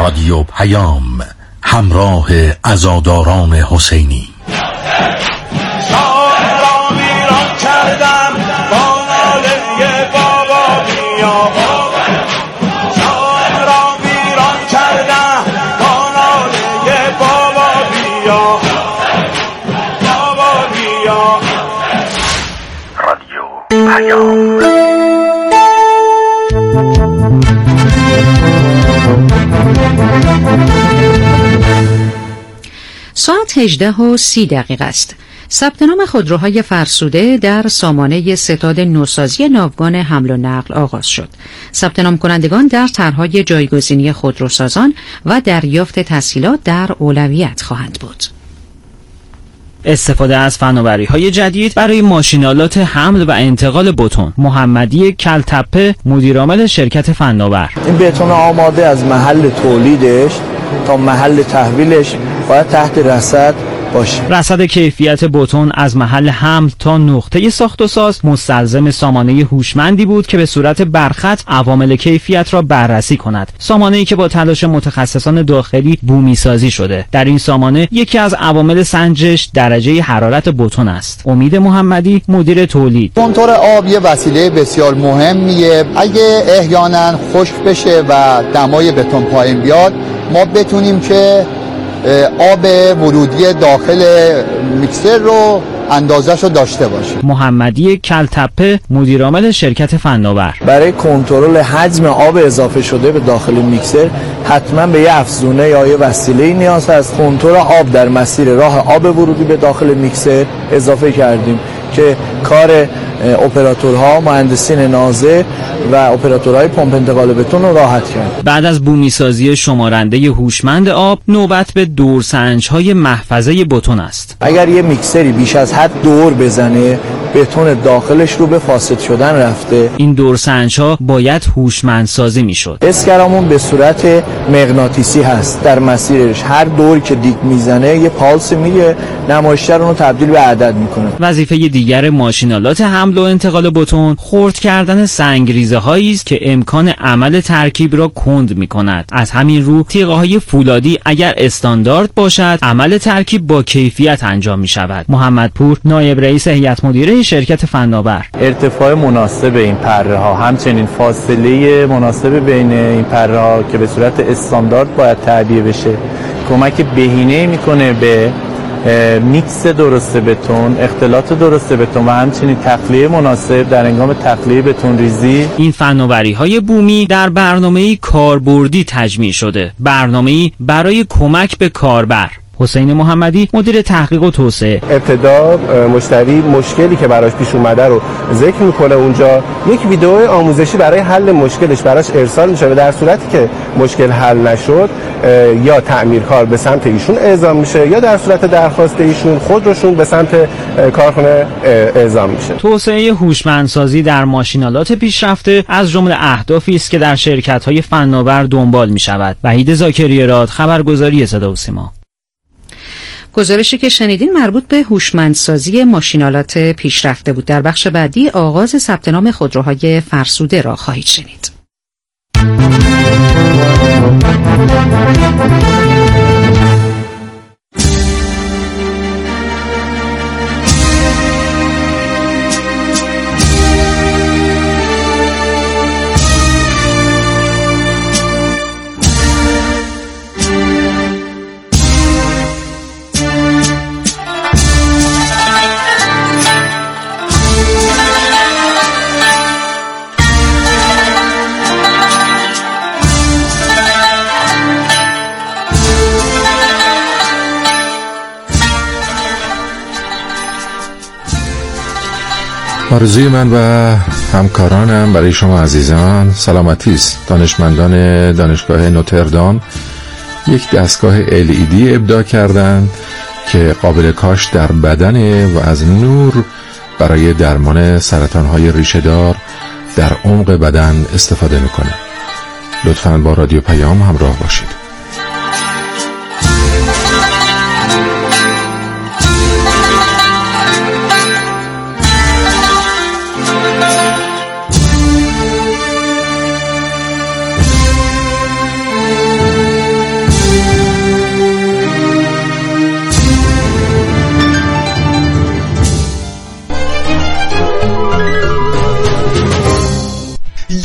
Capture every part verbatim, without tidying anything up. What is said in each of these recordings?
رادیو پیام، همراه عزاداران حسینی. ساعت هجده و سی دقیقه است. ثبت نام خودروهای فرسوده در سامانه ستاد نوسازی ناوگان حمل و نقل آغاز شد. ثبت نام کنندگان در طرح‌های جایگزینی خودروسازان و دریافت تسهیلات در اولویت خواهند بود. استفاده از فناوری‌های جدید برای ماشین‌آلات حمل و انتقال بتون. محمدی کلتپه، مدیرعامل شرکت فناور: این بتون آماده از محل تولیدش تا محل تحویلش باید تحت رصد باشه. رصد کیفیت بتون از محل حمل تا نقطه ساخت و ساز مستلزم سامانه هوشمندی بود که به صورت برخط عوامل کیفیت را بررسی کند. سامانه‌ای که با تلاش متخصصان داخلی بومی سازی شده. در این سامانه یکی از عوامل سنجش درجه حرارت بتون است. امید محمدی، مدیر تولید: کنتور آب یه وسیله بسیار مهمیه. اگه احیانا خشک بشه و دمای بتون پایین بیاد، ما بتونیم که آب ورودی داخل میکسر رو اندازه‌شو داشته باشیم. محمدی کلتپه، مدیرعامل شرکت فناور: برای کنترل حجم آب اضافه شده به داخل میکسر حتما به یه افزونه یا یه وسیله نیاز هست. کنترل آب در مسیر راه آب ورودی به داخل میکسر اضافه کردیم که کار اپراتورها، مهندسین نازه و اپراتورهای پمپ انتقال بتون رو راحت کرد. بعد از بومی سازی شمارنده هوشمند آب، نوبت به دورسنج‌های محفظه بتون است. اگر یه میکسری بیش از حد دور بزنه، بتون داخلش رو به فاسد شدن رفته. این دورسنج‌ها باید هوشمند سازی میشد. اسکرامون به صورت مغناطیسی هست. در مسیرش هر دوری که دیگ میزنه یه پالس میگه، نمایشگر اون رو تبدیل به عدد میکنه. وظیفه دیگر ماشین‌آلات حمل و انتقال بتون خرد کردن سنگریزه‌هایی است که امکان عمل ترکیب را کند می‌کند. از همین رو تیغه‌های فولادی اگر استاندارد باشد، عمل ترکیب با کیفیت انجام می‌شود. محمد پور، نایب رئیس هیئت مدیره شرکت فناور: ارتفاع مناسب این پره‌ها، همچنین فاصله مناسب بین این پره‌ها که به صورت استاندارد باید تعبیه بشه، کمک بهینه می‌کنه به میکس درست بتون، اختلاط درست بتون و همچنین تخلیه مناسب در هنگام تخلیه بتون ریزی. این فناوری‌های بومی در برنامه‌ای کاربردی تجمیع شده، برنامه‌ای برای کمک به کاربر. حسین محمدی، مدیر تحقیق و توسعه: ابتدا مشتری مشکلی که براش پیش اومده رو ذکر میکنه، اونجا یک ویدیو آموزشی برای حل مشکلش براش ارسال میشه و در صورتی که مشکل حل نشد یا تعمیرکار به سمت ایشون اعزام میشه یا در صورت درخواست ایشون خودشون به سمت کارخانه اعزام میشه. توسعه هوشمندسازی در ماشین‌آلات پیشرفته از جمله اهدافی است که در شرکت‌های فناور دنبال می‌شود. وحید زاکری‌راد، خبرگزاری صدا و سیما. گزارشی که شنیدین مربوط به هوشمندسازی ماشین‌آلات پیشرفته بود. در بخش بعدی آغاز ثبت نام خودروهای فرسوده را خواهید شنید. آرزوی من و همکارانم برای شما عزیزان سلامتی است. دانشمندان دانشگاه نوتردام یک دستگاه ال ای دی ابداع کردند که قابل کاش در بدن و از نور برای درمان سرطان‌های ریشه‌دار در عمق بدن استفاده می‌کنه. لطفاً با رادیو پیام همراه باشید.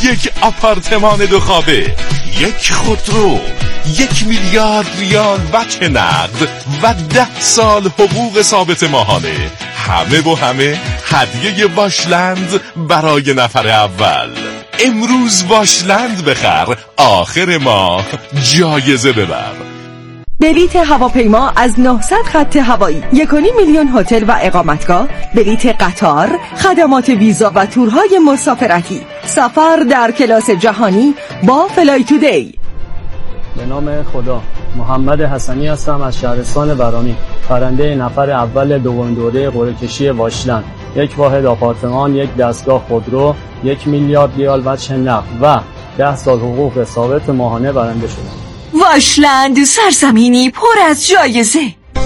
یک آپارتمان دو خوابه، یک خودرو، یک میلیارد ریال وجه نقد و ده سال حقوق ثابت ماهانه. همه با همه هدیه واشلند برای نفر اول. امروز واشلند بخر، آخر ماه جایزه ببر. بلیت هواپیما از نهصد خط هوایی، یک و نیم میلیون هتل و اقامتگاه، بلیت قطار، خدمات ویزا و تورهای مسافرتی، سفر در کلاس جهانی با فلای تودی. به نام خدا. محمد حسنی هستم از شهرستان ورامین، برنده نفر اول دوم دوره قرعه کشی واشلند. یک واحد آپارتمان، یک دستگاه خودرو، یک میلیارد ریال وجه نقد و ده سال حقوق ثابت ماهانه برنده شدم. واشلند، سرزمینی پر از جایزه.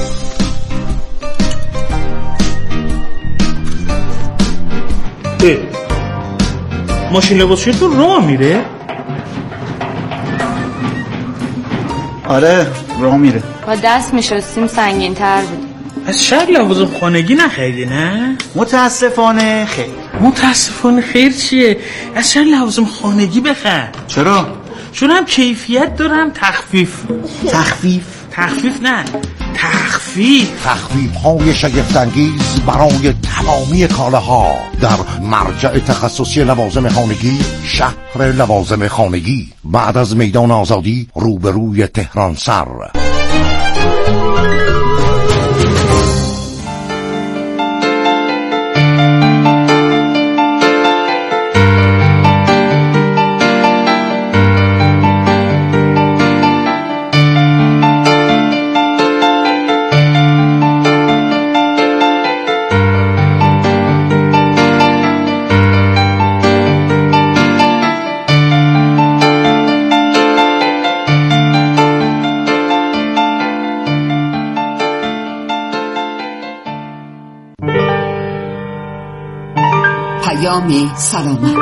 ماشین لباسشویتون راه میره؟ آره راه میره. با دست میشستیم سنگین تر بود. از شهر لوازم خانگی نخریدی نه؟ متاسفانه خیر. متاسفانه خیر چیه؟ از شهر لوازم خانگی بخر. چرا؟ چون هم کیفیت دارم تخفیف. تخفیف؟ تخفیف نه تخفیف تخفیف های شگفت‌انگیز برای تمامی کالاها در مرجع تخصصی لوازم خانگی، شهر لوازم خانگی، بعد از میدان آزادی روبروی تهران سر. سلامت.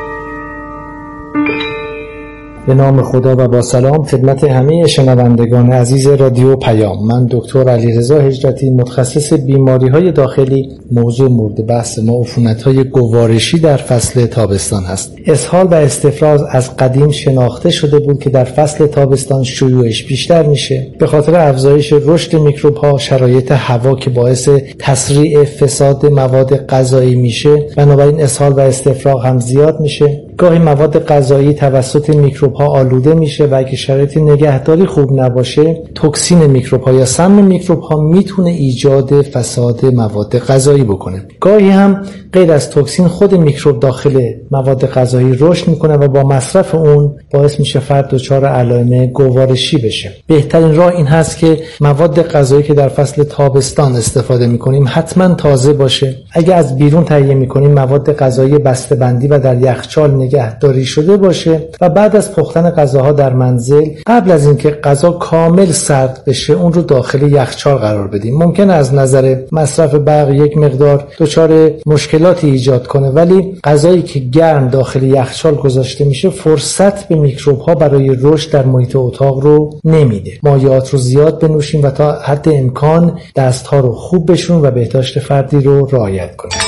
به نام خدا و با سلام خدمت همه شنوندگان عزیز رادیو پیام. من دکتر علیرضا هجرتی، متخصص بیماری‌های داخلی. موضوع مورد بحث ما عفونت‌های گوارشی در فصل تابستان هست. اسهال و استفراغ از قدیم شناخته شده بود که در فصل تابستان شیوعش بیشتر میشه به خاطر افزایش رشد میکروب‌ها، شرایط هوا که باعث تسریع فساد مواد غذایی میشه، بنابراین اسهال و استفراغ هم زیاد میشه. گاهی مواد غذایی توسط میکروب‌ها آلوده میشه و اگه شرایط نگهداری خوب نباشه، توکسین میکروب‌ها یا سم میکروب‌ها میتونه ایجاد فساد مواد غذایی بکنه. گاهی هم غیر از توکسین خود میکروب داخل مواد غذایی رشد میکنه و با مصرف اون باعث میشه فرد دچار علائم گوارشی بشه. بهترین راه این هست که مواد غذایی که در فصل تابستان استفاده میکنیم حتما تازه باشه. اگه از بیرون تهیه میکنیم مواد غذایی بسته‌بندی و در یخچال نگهداری شده باشه و بعد از پختن غذاها در منزل قبل از اینکه غذا کامل سرد بشه اون رو داخل یخچال قرار بدیم. ممکن از نظر مصرف برق یک مقدار دچار مشکلاتی ایجاد کنه، ولی غذایی که گرم داخل یخچال گذاشته میشه فرصت به میکروب ها برای رشد در محیط اتاق رو نمیده. مایعات رو زیاد بنوشیم و تا حد امکان دست ها رو خوب بشوریم و بهداشت فردی رو رعایت کنیم.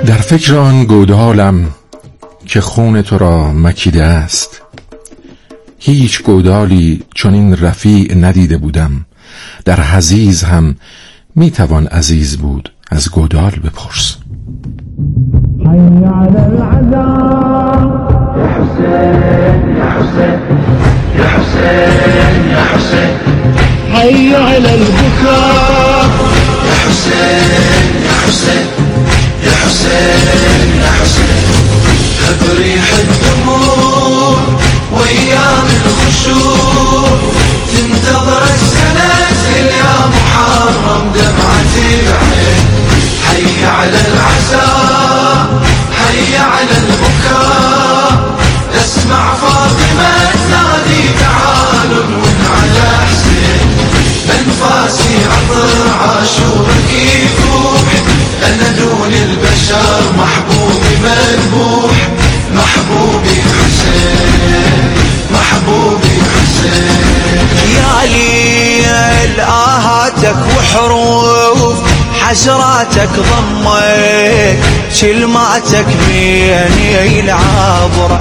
در فکر آن گودالم که خون تو را مکیده است. هیچ گودالی چنین رفیع ندیده بودم. در حزیز هم میتوان عزیز بود، از گودال بپرس. حي على العذاب يا حسين يا حسين يا حسين يا حسين حي على البكاء يا حسين يا حسين يا حسين يا حسين بريح الدموع وايام الخشوع تنتظر السنة يا محرم دمعة العين. حي على العزاء حي على البكاء اسمع فاطمة تنادي تعالوا ون على حسين. انفاسي عطر عاشورك يفوح انا دون البشر محبوبي مذبوح. محبوبي حسين محبوبي حسين. يا ليل آهاتك وحروف حسراتك ضمك كلماتك بيني العبرة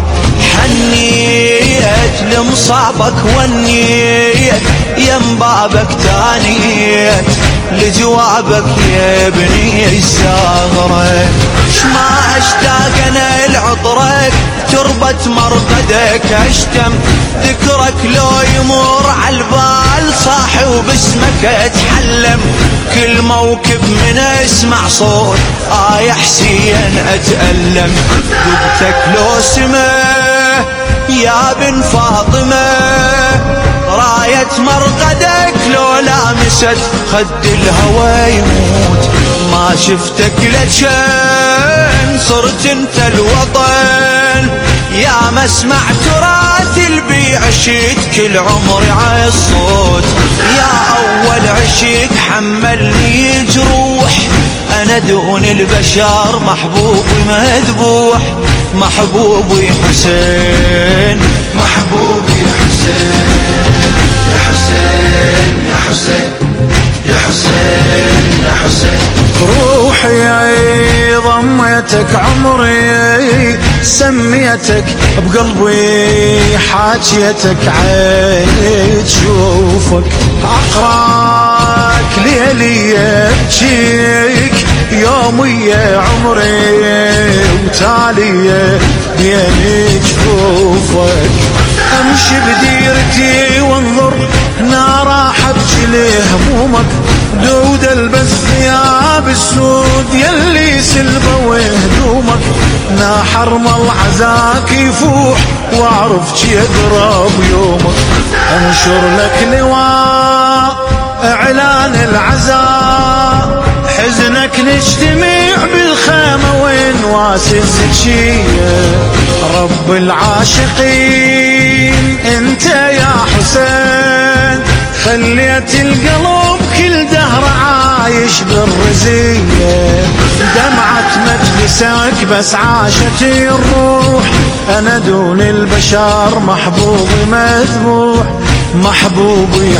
حنيت لمصابك ونيت يم بابك تانيت لجوابك يا ابني الزهرة. ما اشتاق انا لعطرك تربة مرقدك اشتم ذكرك لو يمر عالبال صاحي وباسمك اتحلم. كل موكب من اسمع صوت آه يا حسين اتألم. ذبتك لو سمه يا بن فاطمة راية مرقدك لو لامست خد الهوى يموت. ما شفتك لجن صرت انت الوطن يا مسمع تراث البي عشيت كل عمري عالصوت. يا اول عشيت حملني جروح انا دون البشر محبوبي مذبوح. محبوبي حسين محبوبي حسين يا حسين يا حسين يا حسين يا حسين. روحي ضميتك عمري سميتك بقلبي حاجيتك عيني تشوفك عقراك ليلي ابجيك يومي يا عمري وتالي بيني جفوفك. امشي بديرتي وانظر نار ابكي لهمومك دود البس ثياب السود يلي سلبه وهدومك. ناحر العزاك يفوح واعرف يقرب يومك. انشر لك لواء اعلان العزاء حزنك نجتمع بالخيمة ونواس الزكية. رب العاشقين انت يا حسين خليت القلب كل دهر عايش بالرزية. دمعة مجلسك بس عاشت الروح انا دون البشر محبوبي مذبوح. محبوبي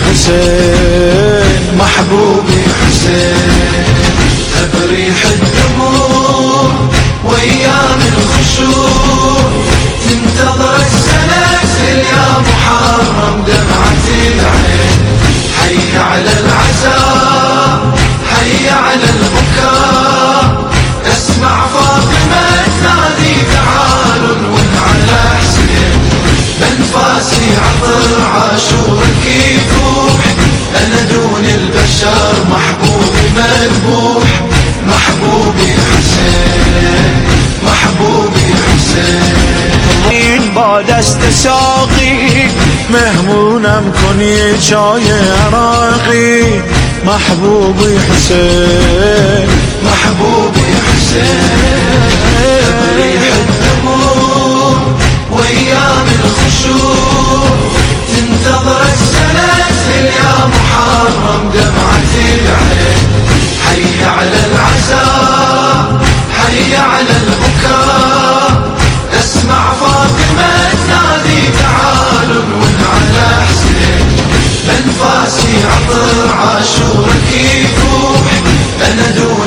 حسين محبوبي حسين. بريح الدموع وايام الخشوع تنتظر السلاسل يا محرم دمعة العين. حي على العزاء حي على البكاء اسمع فاطمة تنادي تعالوا ون على حسين. بنفاسي عطر عاشورك يفوح انا دون البشر محبوبي مذبوح. محبوبي حسين محبوبي حسين. بعد استساقي مهمونم کنی چای عراقی. محبوبي حسين محبوبي حسين. بريح الدموع وايام الخشوع تنتظر السلاسل يا محرم دمعة العين. حي على العزاء حي على البكاء اسمع فاطمة تنادي تعالوا ون على حسين. بنفاسي عطر عاشورك يفوح انا دون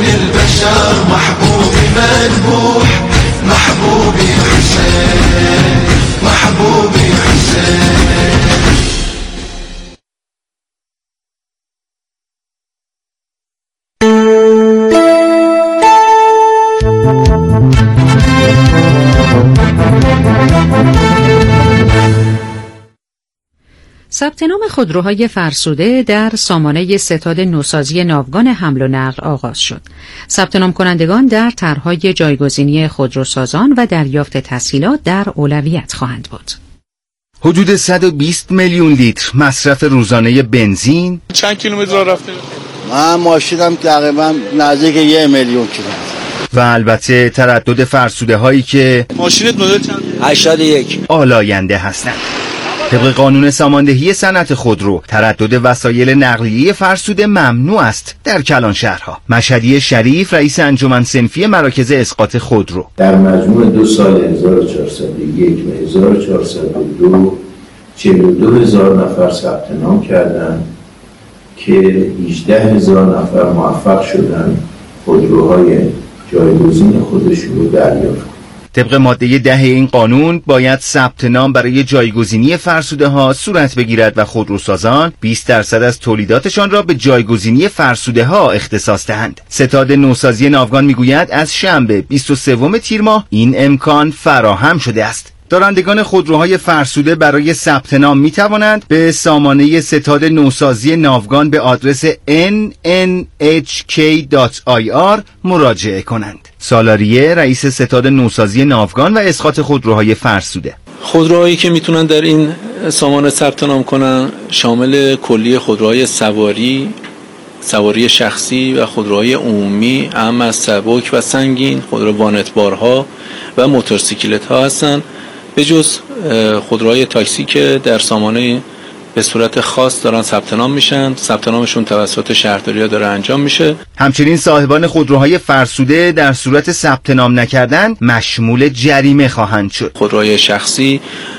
ثبت نام خودروهای فرسوده در سامانه ستاد نوسازی ناوگان حمل و نقل آغاز شد. ثبت نام کنندگان در طرحهای جایگزینی خودروسازان و دریافت تسهیلات در اولویت خواهند بود. حدود صد و بیست میلیون لیتر مصرف روزانه بنزین. چند کیلومتر راه رفته؟ من ماشینم تقریبا نزدیک یک میلیون کیلومتر. و البته تردد فرسوده هایی که ماشینت مدل چند؟ هشتاد و یک آلاینده هستند. طبق قانون ساماندهی صنعت خودرو، تردد وسایل نقلیه فرسوده ممنوع است در کلان شهرها. مشهدی شریف، رئیس انجمن صنفی مراکز اسقاط خودرو: در مجموع دو سال هزار و چهارصد و یک و هزار و چهارصد و دو چهل و دو هزار نفر ثبت نام کردند که هجده هزار نفر موفق شدند خودروهای جایگزین خودشون رو دریافت کنند. طبق ماده ده این قانون باید ثبت نام برای جایگزینی فرسوده ها صورت بگیرد و خودروسازان بیست درصد از تولیداتشان را به جایگزینی فرسوده ها اختصاص دهند. ستاد نوسازی ناوگان میگوید از شنبه بیست و سوم تیر ماه این امکان فراهم شده است. دارندگان خودروهای فرسوده برای ثبت نام می توانند به سامانه ستاد نوسازی ناوگان به آدرس ان ان اچ کی دات آی آر مراجعه کنند. سالاریه، رئیس ستاد نوسازی ناوگان و اسقاط خودروهای فرسوده: خودروهایی که میتونن در این سامانه ثبت نام کنن شامل کلیه خودروهای سواری، سواری شخصی و خودروهای عمومی، اهم از سبک و سنگین، خودرو وانتبارها و موتورسیکلت ها هستند، به جز خودروهای تاکسی که در سامانه به صورت خاص دارن ثبت نام میشن. ثبت نامشون توسط شهرداری‌ها داره انجام میشه. همچنین صاحبان خودروهای فرسوده در صورت ثبت نام نکردن مشمول جریمه خواهند شد. خودروهای شخصی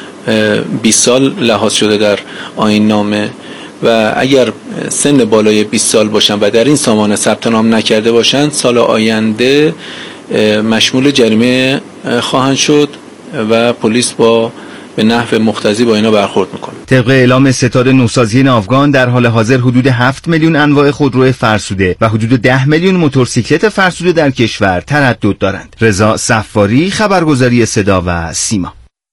بیست سال لحاظ شده در آیین نامه و اگر سن بالای بیست سال باشن و در این سامانه ثبت نام نکرده باشن سال آینده مشمول جریمه خواهند شد و پلیس با به نحو مقتضی با اینا برخورد میکنه. طبق اعلام ستاد نوسازی ناوگان در حال حاضر حدود هفت میلیون انواع خودرو فرسوده و حدود ده میلیون موتورسیکلت فرسوده در کشور تردد دارند. رضا صفاری، خبرگزاری صدا و سیما.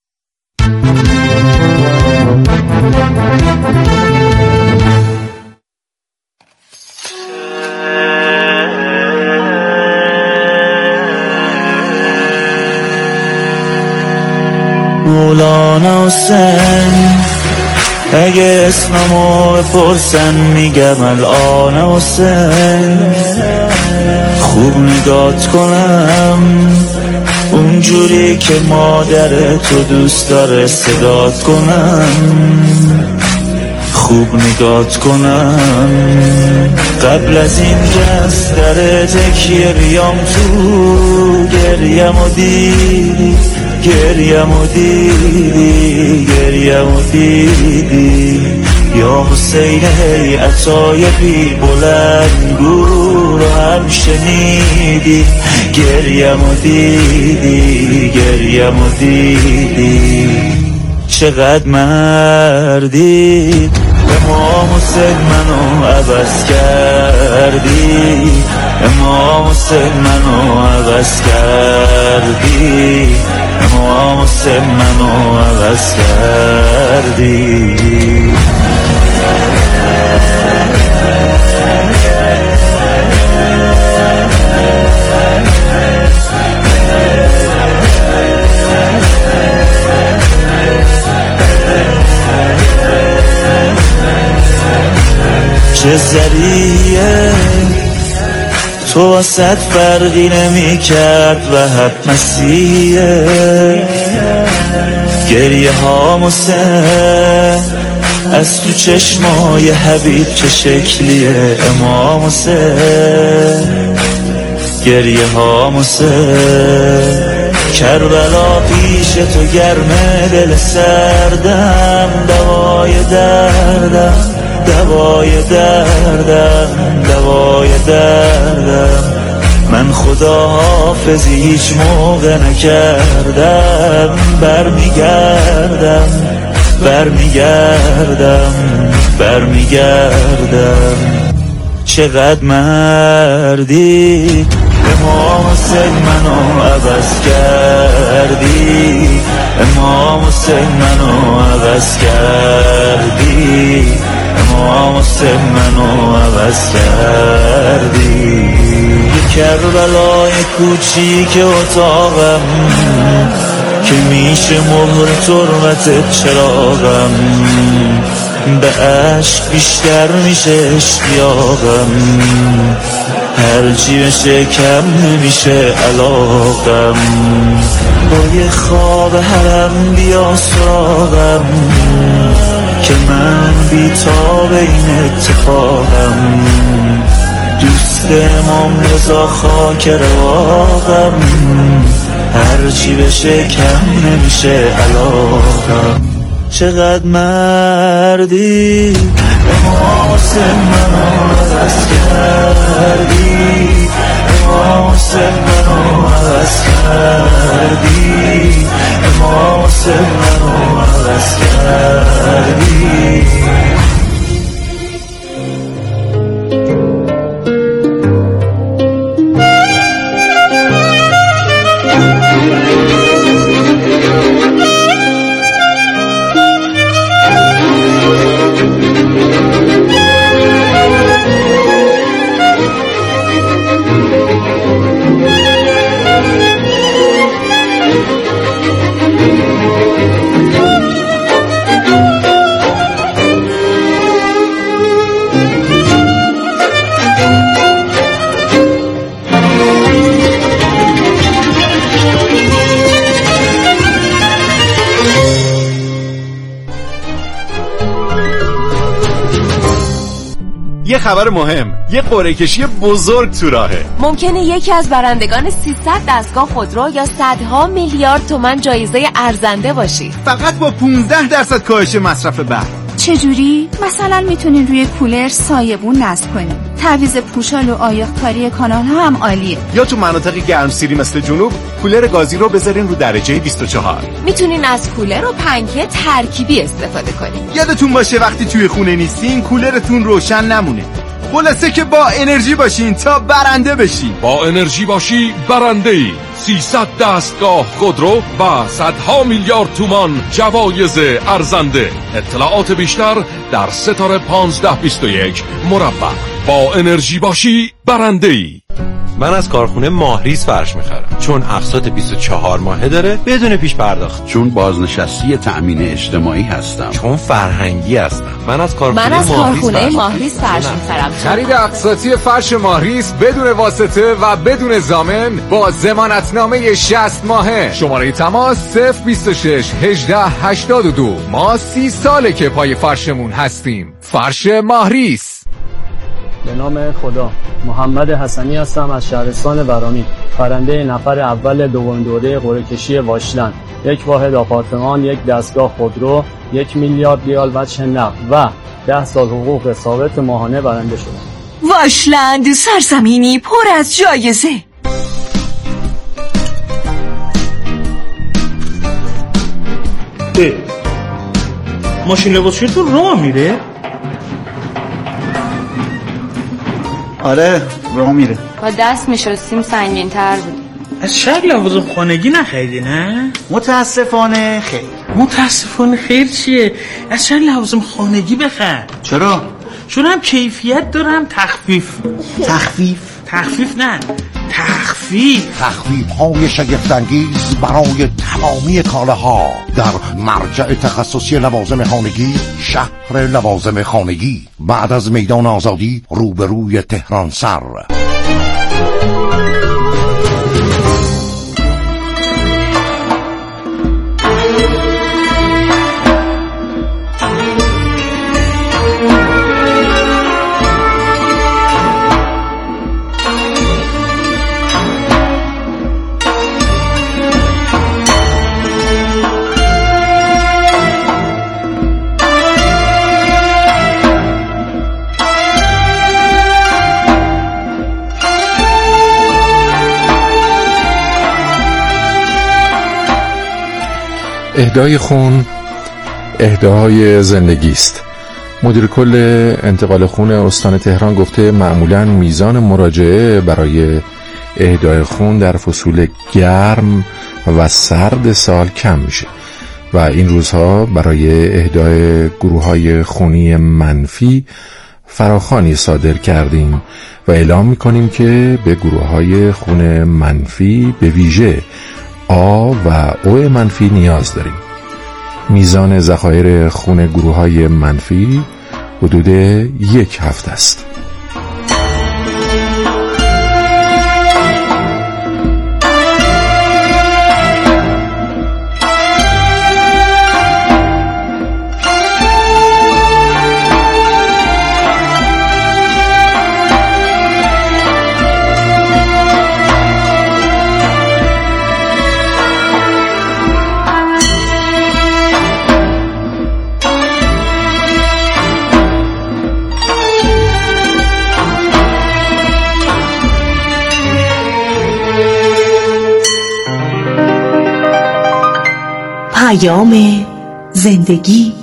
مولانا حسین اگه اسممو بپرسن میگم الان حسین، خوب نگات کنم اونجوری که مادر تو دوست داره صدات کنم، خوب نگات کنم قبل از این جست در تکیه بیام تو گریم و دیدی، گریم و دیدی، گریم و دیدی یا حسین هی عطای بی بلندگو رو هم شنیدی، گریم و دیدی، گریم و دیدی چقدر مردی امام حسین منو عوض کردی، امام حسین منو عوض کردی، امام حسین منو عوض کردی. چه زریه تو واسد فرقی نمی کرد و حق مسیحه، گریه ها حسین از تو چشمای حبیب چه شکلیه امام حسین، گریه ها حسین کربلا پیش تو گرمه دل سردم، دوای دردم، دوای دردم، دوای دردم من خدا حافظی هیچ موقع نکردم، برمیگردم، برمیگردم، برمیگردم چقدر مردی امام حسین منو عوض کردی امام حسین منو عوض کردی امام حسین منو عوض کردی یه کربلای کوچیک اتاقم که میشه مهر تربت چراغم به عشق بیشتر میشه اشتیاقم هرچی بشه کم نمیشه علاقم با یه خواب حرم بیا سراغم که من بیتاب این اتفاقم دوست امام رضا خاک رواقم هرچی بشه کم نمیشه علاقم چقدر مردی امام حسین منو عوض کردی امام حسین منو عوض کردی امام حسین منو عوض کردی یه خبر مهم، یه قرعه کشی بزرگ تو راهه. ممکنه یکی از برندگان سیصد دستگاه خودرو یا صدها میلیارد تومان جایزه ارزنده باشی. فقط با پانزده درصد کاهش مصرف برق. چجوری؟ مثلا میتونین روی کولر سایبون نصب کنین. تعویض پوشال و آیاق‌کاری کانال ها هم عالیه. یا تو مناطق گرمسیری مثل جنوب کولر گازی رو بذارین رو درجه بیست و چهار. میتونین از کولر و پنکه ترکیبی استفاده کنین. یادتون باشه وقتی توی خونه نیستین کولرتون روشن نمونه. خلاصه که با انرژی باشین تا برنده بشین. با انرژی باشی برنده ای. سیصد دستگاه خودرو و صدها میلیارد تومان جوایز ارزنده. اطلاعات بیشتر در ستاره پانزده بیست و یک مربع. با انرژی باشی برنده ای. من از کارخونه ماهریز فرش میخرم چون اقساط بیست و چهار ماهه داره بدون پیش پرداخت. چون بازنشستی تأمین اجتماعی هستم. چون فرهنگی هستم. من از کارخونه من از ماهریز کارخونه فرش, ماهریز فرش میخرم. خرید اقساطی فرش ماهریز بدون واسطه و بدون ضامن با ضمانتنامه شصت ماهه. شماره تماس صفر بیست و شش هجده هشتاد و دو. ما سی ساله که پای فرشمون هستیم. فرش ماهریز. به نام خدا. محمد حسنی هستم از شهرستان ورامین، پرنده نفر اول دوم دوره قرعه کشی واشلند. یک واحد آپارتمان، یک دستگاه خودرو، یک میلیارد ریال وجه نقد و ده سال حقوق ثابت ماهانه برنده شدم. واشلند، سرزمینی پر از جایزه. ماشین لباسشویی تو راه میره؟ آره راه میره. با دست میشستیم سنگین تر بود. از شهر لوازم خانگی نخریدی نه؟ متاسفانه خیر. متاسفانه خیر چیه؟ از شهر لوازم خانگی بخر. چرا؟ چون هم کیفیت دارم تخفیف. تخفیف؟ تخفیف نه تخفیف تخفیف های شگفت‌انگیز برای تمامی کالاها در مرجع تخصصی لوازم خانگی شهر لوازم خانگی بعد از میدان آزادی روبروی تهران سر. اهدای خون اهدای زندگی است. مدیر کل انتقال خون استان تهران گفته معمولاً میزان مراجعه برای اهدای خون در فصول گرم و سرد سال کم میشه و این روزها برای اهدای گروه‌های خونی منفی فراخوانی صادر کردیم و اعلام میکنیم که به گروه‌های خون منفی به ویژه آ و او منفی نیاز داریم. میزان ذخایر خون گروه‌های منفی حدود یک هفته است. پیام زندگی.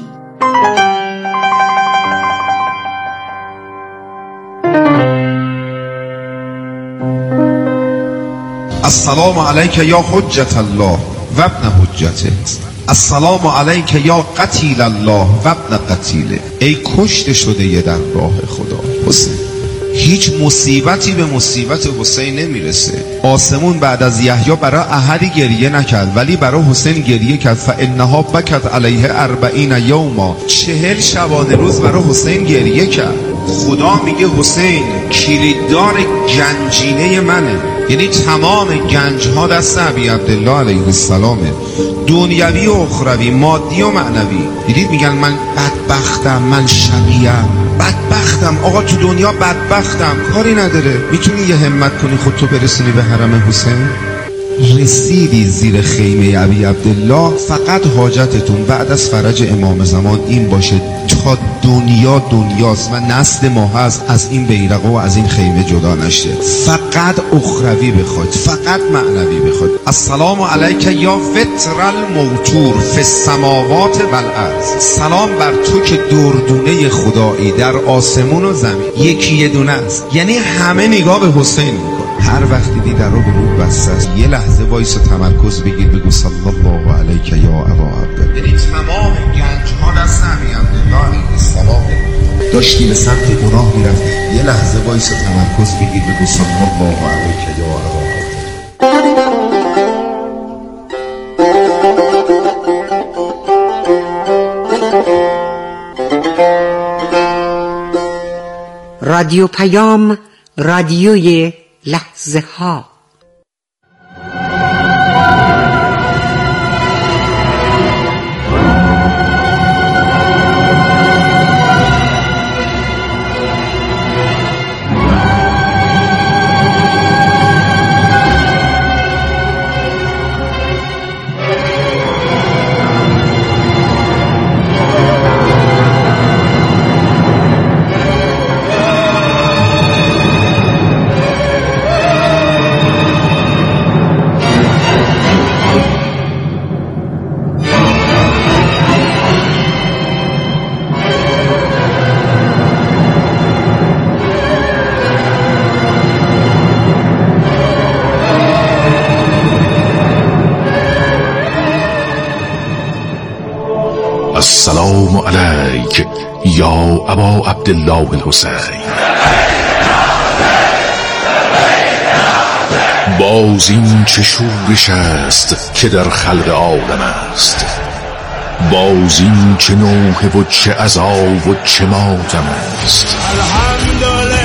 السلام علیک یا حجت الله و ابن حجته، السلام علیک یا قتیل الله و ابن قتیله. ای کشته شده یه در راه خدا حسین. هیچ مصیبتی به مصیبت حسین نمیرسه. آسمون بعد از یحیی برای احدی گریه نکرد ولی برای حسین گریه کرد. فانها بکت علیه اربعین یوما، چهل شبانه روز برای حسین گریه کرد. خدا میگه حسین کلیددار گنجینه منه، یعنی تمام گنج ها دست ابی عبدالله علیه السلامه، دنیوی و اخروی، مادی و معنوی. دیدید میگن من بدبختم، من شقیم، بدبختم. آقا تو دنیا بدبختم کاری نداره، میتونی یه همت کنی خودتو برسونی به حرم حسین. رسیدی زیر خیمه ابی عبدالله، فقط حاجتتون بعد از فرج امام زمان این باشه تا دنیا دنیاست و نسل ما هست از این بیرق و از این خیمه جدا نشه. فقط اخروی بخواید، فقط معنوی بخواید. السلام علیک یا وتر الموتور فی السماوات و الارض. سلام بر تو که دردونه خدایی در آسمون و زمین، یکی یه دونه است. یعنی همه نگاه به حسین میکنه. هر وقت دیدی در رو گروه بسته است، یه لحظه وایس و تمرکز بگیر، بگو صلی الله علیک یا ابا عبدالله. یعنی تمام گنج ها دست ابی عبدالله علیه السلام. داشتی به سمت گناه میرفتی، یه لحظه وایس و تمرکز بگیر، بگو صلی الله علیک یا ابا عبدالله. رادیو پیام، رادیوی لحظه ها. السلام علیک یا ابا عبدالله الحسین. باز این چه شورش است که در خلق عالم است، باز این چه نوحه و چه عذاب و چه ماتم است. الحمدلله